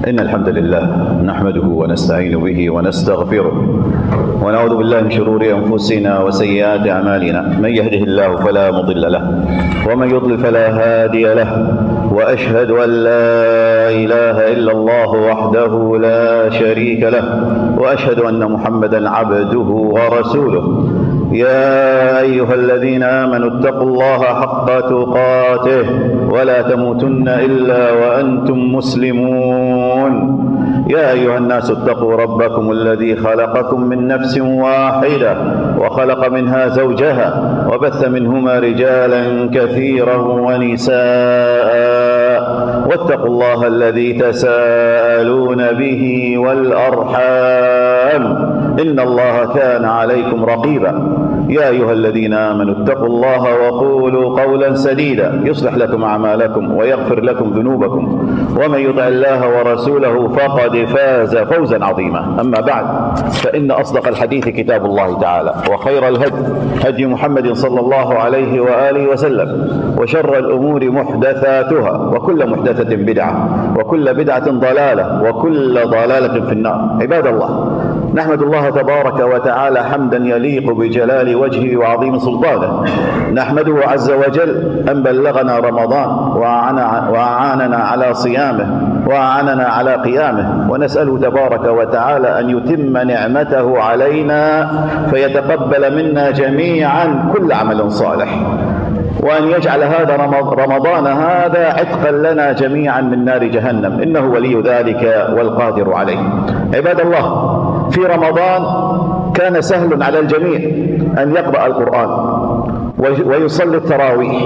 إن الحمد لله نحمده ونستعين به ونستغفره ونعوذ بالله من شرور أنفسنا وسيئات أعمالنا. من يهده الله فلا مضل له ومن يضلل فلا هادي له، وأشهد أن لا إله إلا الله وحده لا شريك له، وأشهد أن محمدا عبده ورسوله. يا أيها الذين آمنوا اتقوا الله حق تقاته ولا تموتن إلا وأنتم مسلمون. يا أيها الناس اتقوا ربكم الذي خلقكم من نفس واحدة وخلق منها زوجها وبث منهما رجالا كثيرا ونساء، واتقوا الله الذي تساءلون به والأرحام إن الله كان عليكم رقيبا. يا أيها الذين آمنوا اتقوا الله وقولوا قولا سديدا يصلح لكم أعمالكم ويغفر لكم ذنوبكم، ومن يطع الله ورسوله فقد فاز فوزا عظيما. أما بعد، فإن أصدق الحديث كتاب الله تعالى، وخير الهدي هدي محمد صلى الله عليه وآله وسلم، وشر الأمور محدثاتها، وكل محدثة بدعة، وكل بدعة ضلالة، وكل ضلالة في النار. عباد الله، نحمد الله تبارك وتعالى حمدا يليق بجلال وجهه وعظيم سلطانه. نحمده عز وجل أن بلغنا رمضان وأعاننا على صيامه وأعاننا على قيامه، ونسأله تبارك وتعالى أن يتم نعمته علينا فيتقبل منا جميعا كل عمل صالح، وأن يجعل هذا رمضان هذا عتقا لنا جميعا من نار جهنم، إنه ولي ذلك والقادر عليه. عباد الله، في رمضان كان سهل على الجميع أن يقرأ القرآن ويصلي التراويح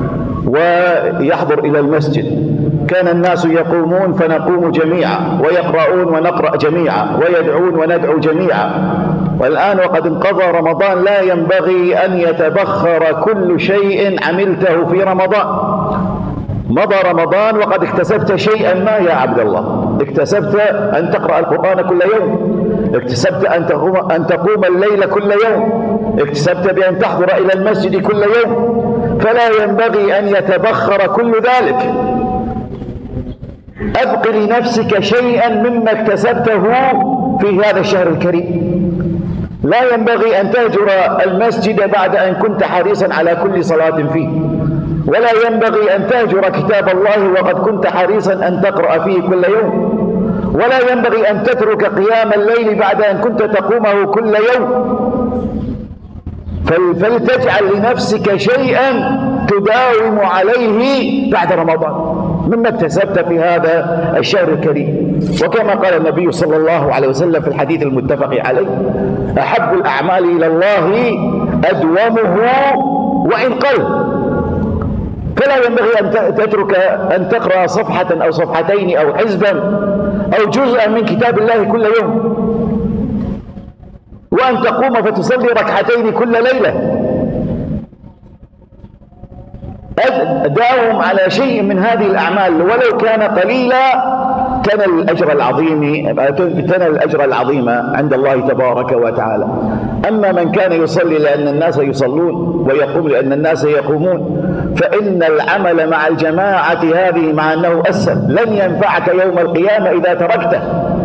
ويحضر إلى المسجد. كان الناس يقومون فنقوم جميعا، ويقرؤون ونقرأ جميعا، ويدعون وندعو جميعا. والآن وقد انقضى رمضان لا ينبغي أن يتبخر كل شيء عملته في رمضان. مضى رمضان وقد اكتسبت شيئا ما يا عبد الله. اكتسبت أن تقرأ القرآن كل يوم، اكتسبت أن تقوم الليل كل يوم، اكتسبت بأن تحضر إلى المسجد كل يوم، فلا ينبغي أن يتبخر كل ذلك. أبق لنفسك شيئا مما اكتسبته في هذا الشهر الكريم. لا ينبغي أن تهجر المسجد بعد أن كنت حريصا على كل صلاة فيه، ولا ينبغي أن تهجر كتاب الله وقد كنت حريصا أن تقرأ فيه كل يوم، ولا ينبغي أن تترك قيام الليل بعد أن كنت تقومه كل يوم. فلتجعل لنفسك شيئا تداوم عليه بعد رمضان مما اكتسبت في هذا الشهر الكريم. وكما قال النبي صلى الله عليه وسلم في الحديث المتفق عليه: أحب الأعمال إلى الله أدومه وإن قل. فلا ينبغي أن تترك أن تقرأ صفحة أو صفحتين أو حزبا أو جزءا من كتاب الله كل يوم، وأن تقوم فتصلي ركعتين كل ليلة. داوم على شيء من هذه الأعمال ولو كان قليلا، تنال الأجر العظيم عند الله تبارك وتعالى. أما من كان يصلي لأن الناس يصلون ويقوم لأن الناس يقومون، فإن العمل مع الجماعة هذه مع أنه أسهل لن ينفعك يوم القيامة إذا تركته.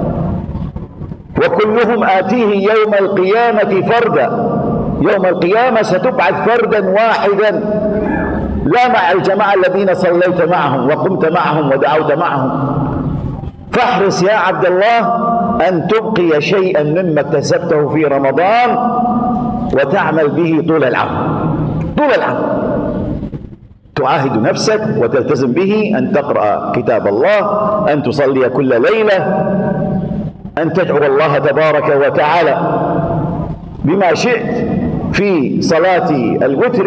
وكلهم آتيه يوم القيامة فردا. يوم القيامة ستبعث فردا واحدا، لا مع الجماعة الذين صليت معهم وقمت معهم ودعوت معهم. فاحرص يا عبد الله أن تبقي شيئا مما اكتسبته في رمضان وتعمل به طول العام. طول العام تعاهد نفسك وتلتزم به أن تقرأ كتاب الله، أن تصلي كل ليلة، أن تدعو الله تبارك وتعالى بما شئت في صلاة الوتر،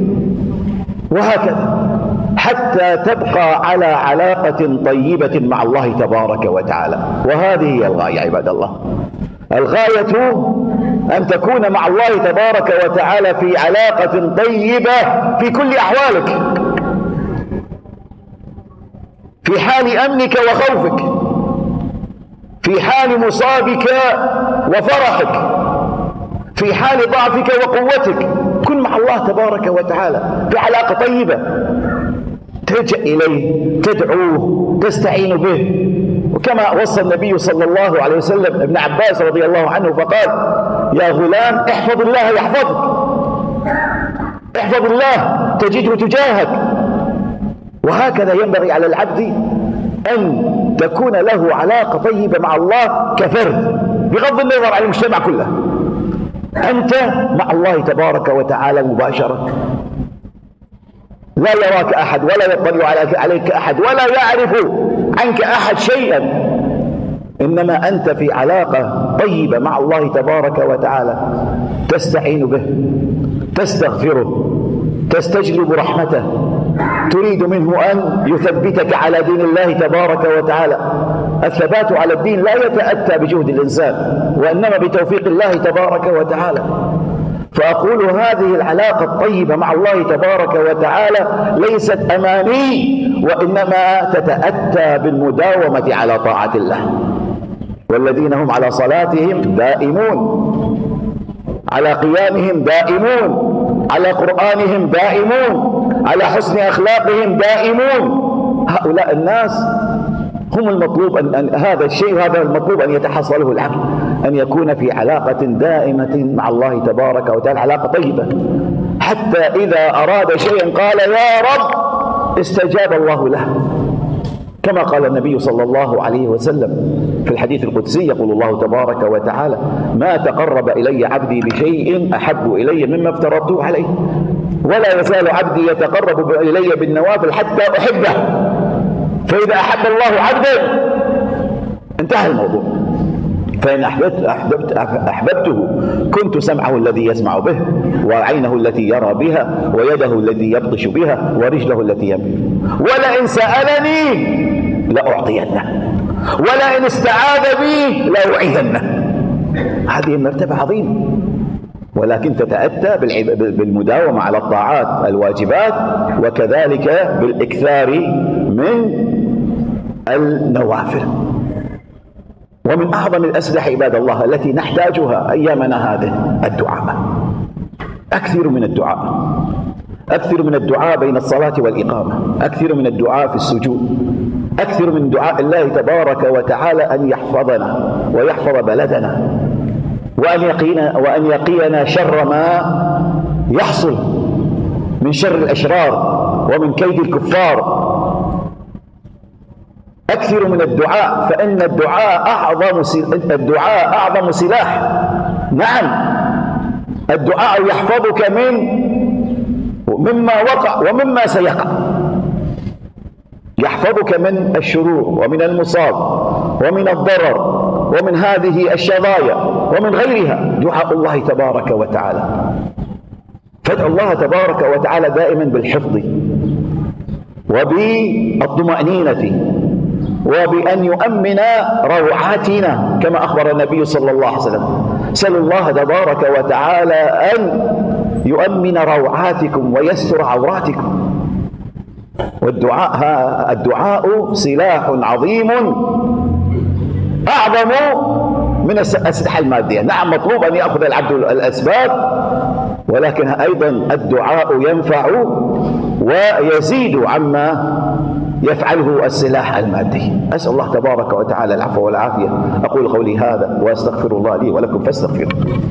وهكذا حتى تبقى على علاقة طيبة مع الله تبارك وتعالى. وهذه هي الغاية عباد الله. الغاية أن تكون مع الله تبارك وتعالى في علاقة طيبة في كل أحوالك، في حال أمنك وخوفك، في حال مصابك وفرحك، في حال ضعفك وقوتك. كن مع الله تبارك وتعالى في علاقة طيبة، تلجأ إليه، تدعوه، تستعين به. وكما وصى النبي صلى الله عليه وسلم ابن عباس رضي الله عنه فقال: يا غلام احفظ الله يحفظك، احفظ الله تجده تجاهك. وهكذا ينبغي على العبد أن تكون له علاقة طيبة مع الله كفرد، بغض النظر عن المجتمع كله. أنت مع الله تبارك وتعالى مباشرة، لا يراك أحد ولا يطلع عليك أحد ولا يعرف عنك أحد شيئا، إنما أنت في علاقة طيبة مع الله تبارك وتعالى، تستعين به، تستغفره، تستجلب رحمته، تريد منه أن يثبتك على دين الله تبارك وتعالى. الثبات على الدين لا يتأتى بجهد الإنسان، وإنما بتوفيق الله تبارك وتعالى. فأقول هذه العلاقة الطيبة مع الله تبارك وتعالى ليست أماني، وإنما تتأتى بالمداومة على طاعة الله. والذين هم على صلاتهم دائمون، على قيامهم دائمون، على قرآنهم دائمون، على حسن أخلاقهم دائمون. هؤلاء الناس هم المطلوب أن هذا الشيء، هذا المطلوب أن يتحصله العبد، أن يكون في علاقة دائمة مع الله تبارك وتعالى، علاقة طيبة، حتى إذا أراد شيئا قال يا رب استجاب الله له، كما قال النبي صلى الله عليه وسلم في الحديث القدسي، يقول الله تبارك وتعالى: ما تقرب إلي عبدي بشيء أحب إلي مما افترضته عليه، ولا يزال عبدي يتقرب إلي بالنوافل حتى أحبه، فإذا أحب الله عبدا انتهى الموضوع. فإن أحببته كنت سمعه الذي يسمع به، وعينه التي يرى بها، ويده التي يبطش بها، ورجله التي يمشي. ولئن سألني لأعطينه، ولئن استعاذ بي لأعيذنه. هذه مرتبة عظيمة، ولكن تتأتى بالمداومة على الطاعات الواجبات، وكذلك بالإكثار من النوافل. ومن أعظم الأسلحة عباد الله التي نحتاجها أيامنا هذه الدعاء. أكثر من الدعاء، أكثر من الدعاء بين الصلاة والإقامة، أكثر من الدعاء في السجود، أكثر من دعاء الله تبارك وتعالى أن يحفظنا ويحفظ بلدنا، وأن يقينا شر ما يحصل من شر الأشرار ومن كيد الكفار. أكثر من الدعاء، فإن الدعاء أعظم سلاح. نعم، الدعاء يحفظك مما وقع ومما سيقع، يحفظك من الشرور ومن المصاب ومن الضرر ومن هذه الشظايا ومن غيرها. دعاء الله تبارك وتعالى، فادعوا الله تبارك وتعالى دائما بالحفظ وبالطمأنينة وبأن يؤمن روعاتنا، كما أخبر النبي صلى الله عليه وسلم: سألوا الله تبارك وتعالى أن يؤمن روعاتكم ويستر عوراتكم. والدعاء سلاح عظيم أعظم من الأسلحة المادية. نعم، مطلوب أن يأخذ العبد الأسباب، ولكن أيضا الدعاء ينفع ويزيد عما يفعله السلاح المادي. أسأل الله تبارك وتعالى العفو والعافية. أقول قولي هذا وأستغفر الله لي ولكم فاستغفروه.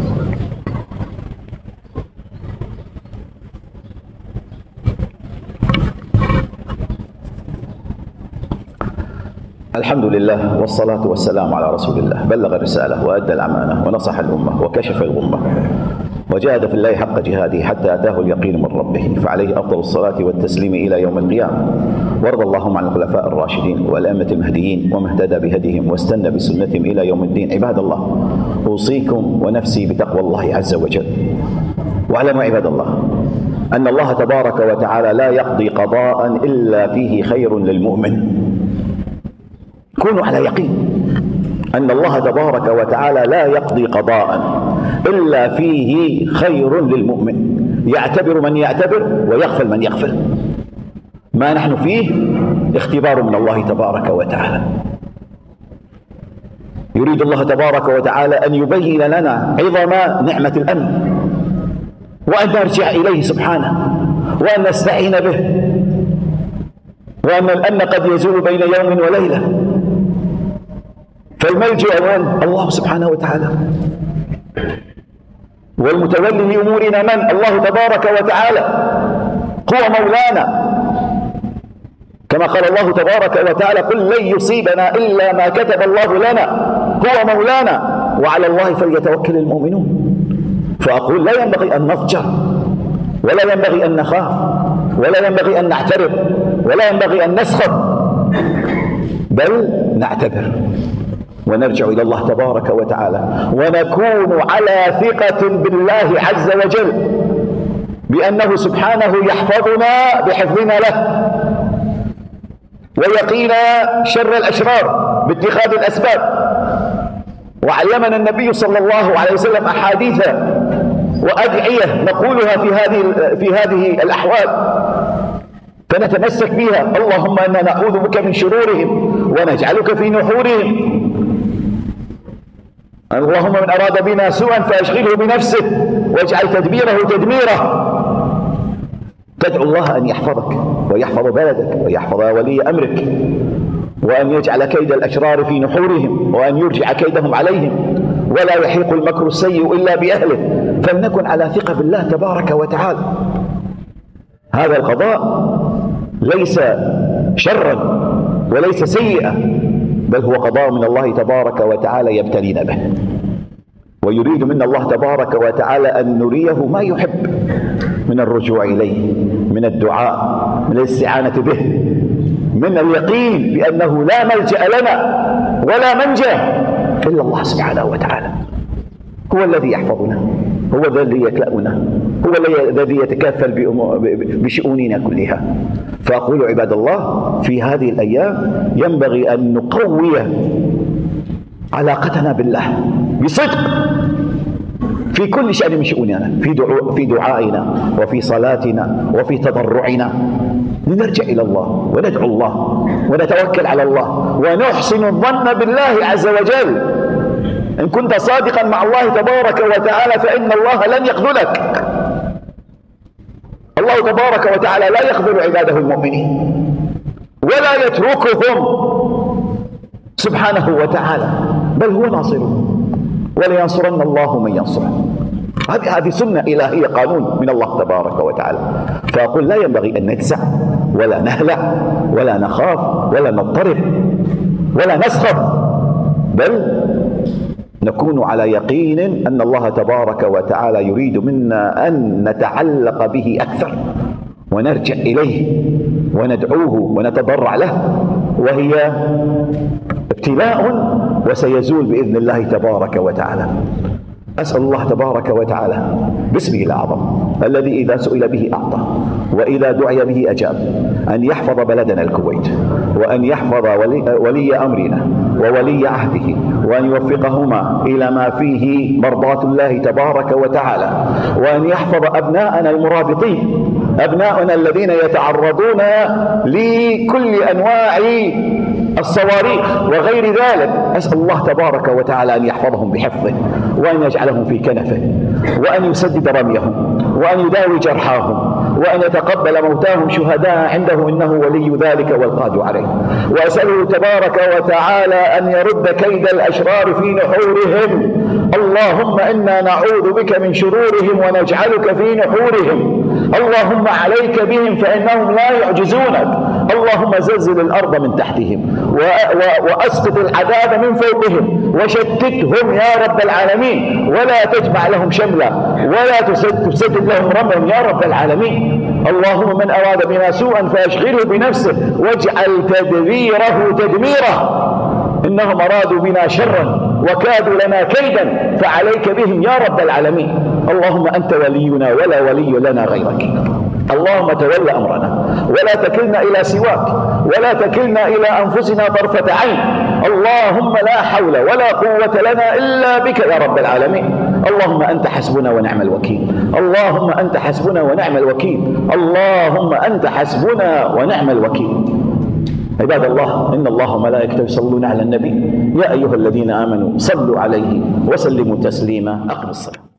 الحمد لله والصلاة والسلام على رسول الله، بلغ الرسالة وأدى الأمانة ونصح الأمة وكشف الغمة وجاهد في الله حق جهاده حتى أتاه اليقين من ربه، فعليه أفضل الصلاة والتسليم إلى يوم القيامة. وارض اللهم عن الخلفاء الراشدين والأئمة المهديين ومن اهتدى بهديهم واستنى بسنتهم إلى يوم الدين. عباد الله، أوصيكم ونفسي بتقوى الله عز وجل. واعلموا عباد الله أن الله تبارك وتعالى لا يقضي قضاء إلا فيه خير للمؤمن. كونوا على يقين أن الله تبارك وتعالى لا يقضي قضاء إلا فيه خير للمؤمن، يعتبر من يعتبر ويغفل من يغفل. ما نحن فيه اختبار من الله تبارك وتعالى. يريد الله تبارك وتعالى أن يبين لنا عظم نعمة الأمن، وأن نرجع إليه سبحانه، وأن نستعين به، وأن الأمن قد يزول بين يوم وليلة، فالملجأ من؟ الله سبحانه وتعالى. والمتولي لأمورنا من؟ الله تبارك وتعالى، هو مولانا، كما قال الله تبارك وتعالى: قل لن يصيبنا إلا ما كتب الله لنا، هو مولانا وعلى الله فليتوكل المؤمنون. فأقول لا ينبغي أن نضجر، ولا ينبغي أن نخاف، ولا ينبغي أن نعترض، ولا ينبغي أن نسخط، بل نعتبر ونرجع إلى الله تبارك وتعالى، ونكون على ثقة بالله عز وجل بأنه سبحانه يحفظنا بحفظنا له، ويقينا شر الأشرار باتخاذ الأسباب. وعلمنا النبي صلى الله عليه وسلم أحاديث وأدعية نقولها في هذه الأحوال فنتمسك بها. اللهم إنا نعوذ بك من شرورهم ونجعلك في نحورهم. اللهم من أراد بنا سوءا فأشغله بنفسه واجعل تدبيره تدميره. تدعو الله أن يحفظك ويحفظ بلدك ويحفظ ولي أمرك، وأن يجعل كيد الأشرار في نحورهم، وأن يرجع كيدهم عليهم، ولا يحيق المكر السيء إلا بأهله. فلنكن على ثقة بالله تبارك وتعالى. هذا القضاء ليس شرا وليس سيئا، بل هو قضاء من الله تبارك وتعالى يبتلينا به، ويريد منا الله تبارك وتعالى أن نريه ما يحب من الرجوع إليه، من الدعاء، من الاستعانة به، من اليقين بأنه لا ملجأ لنا ولا منجا إلا الله سبحانه وتعالى. هو الذي يحفظنا، هو الذي يكلأنا، هو الذي يتكفل بشؤوننا كلها. فأقول عباد الله، في هذه الأيام ينبغي أن نقوي علاقتنا بالله بصدق في كل شأن من شؤوننا، في دعائنا وفي صلاتنا وفي تضرعنا. لنرجع إلى الله وندعو الله ونتوكل على الله ونحسن الظن بالله عز وجل. إن كنت صادقا مع الله تبارك وتعالى فإن الله لن يخذلك. الله تبارك وتعالى لا يخذل عباده المؤمنين ولا يتركهم سبحانه وتعالى، بل هو ناصرهم، ولينصرن الله من ينصره. هذه سنة إلهية، قانون من الله تبارك وتعالى. فأقول لا ينبغي أن نجزع ولا نهلع ولا نخاف ولا نضطرب ولا نسخط، بل نكون على يقين أن الله تبارك وتعالى يريد منا أن نتعلق به أكثر ونرجع إليه وندعوه ونتضرع له، وهي ابتلاء وسيزول بإذن الله تبارك وتعالى. أسأل الله تبارك وتعالى باسمه الأعظم الذي إذا سئل به أعطى وإذا دعي به أجاب أن يحفظ بلدنا الكويت، وأن يحفظ ولي أمرنا وولي عهده، وأن يوفقهما إلى ما فيه مرضاة الله تبارك وتعالى، وأن يحفظ أبناءنا المرابطين، أبناءنا الذين يتعرضون لكل أنواع الصواريخ وغير ذلك. أسأل الله تبارك وتعالى أن يحفظهم بحفظه، وأن يجعلهم في كنفه، وأن يسدد رميهم، وأن يداوي جرحاهم، وأن يتقبل موتاهم شهداء عنده، إنه ولي ذلك والقادر عليه. وأسأله تبارك وتعالى أن يرد كيد الأشرار في نحورهم. اللهم إنا نعوذ بك من شرورهم ونجعلك في نحورهم. اللهم عليك بهم فإنهم لا يعجزونك. اللهم زلزل الأرض من تحتهم وأسقط العذاب من فوقهم وشتتهم يا رب العالمين، ولا تجمع لهم شملا ولا تسدد لهم رملا يا رب العالمين. اللهم من أراد بنا سوءا فأشغله بنفسه واجعل تدبيره تدميره. إنهم أرادوا بنا شرا وكادوا لنا كيدا فعليك بهم يا رب العالمين. اللهم أنت ولينا ولا ولي لنا غيرك. اللهم تول أمرنا ولا تكلنا إلى سواك ولا تكلنا إلى أنفسنا طرفة عين. اللهم لا حول ولا قوة لنا إلا بك يا رب العالمين. اللهم أنت حسبنا ونعم الوكيل. اللهم أنت حسبنا ونعم الوكيل. اللهم أنت حسبنا ونعم الوكيل. عباد الله، إن الله وملائكته يصلون على النبي يا أيها الذين آمنوا صلوا عليه وسلموا تسليما. أقم الصلاة.